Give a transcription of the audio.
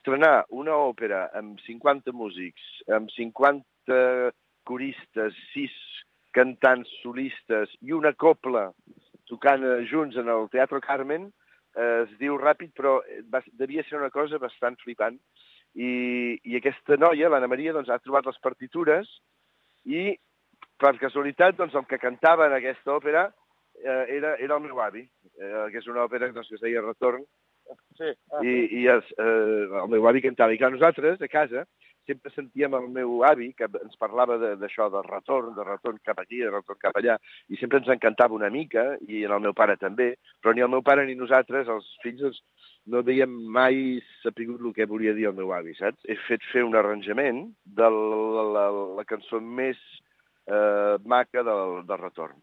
estrenar una òpera amb 50 músics, amb 50 coristes, 6 cantants solistes i una copla tocant junts en el Teatre Carmen, es diu ràpid, però devia ser una cosa bastant flipant. I aquesta noia, l'Anna Maria, doncs, ha trobat les partitures i, per casualitat, doncs, el que cantava en aquesta òpera era el meu avi, que és una òpera doncs, que es deia Retorn. Sí. I el meu avi cantava. I que nosaltres, a casa, sempre sentíem el meu avi, que ens parlava d'això, de retorn cap aquí, de retorn cap allà, i sempre ens encantava una mica, i el meu pare també, però ni el meu pare ni nosaltres, els fills, no havíem mai sapigut el que volia dir el meu avi, saps? He fet fer un arranjament de la cançó més maca del Retorn.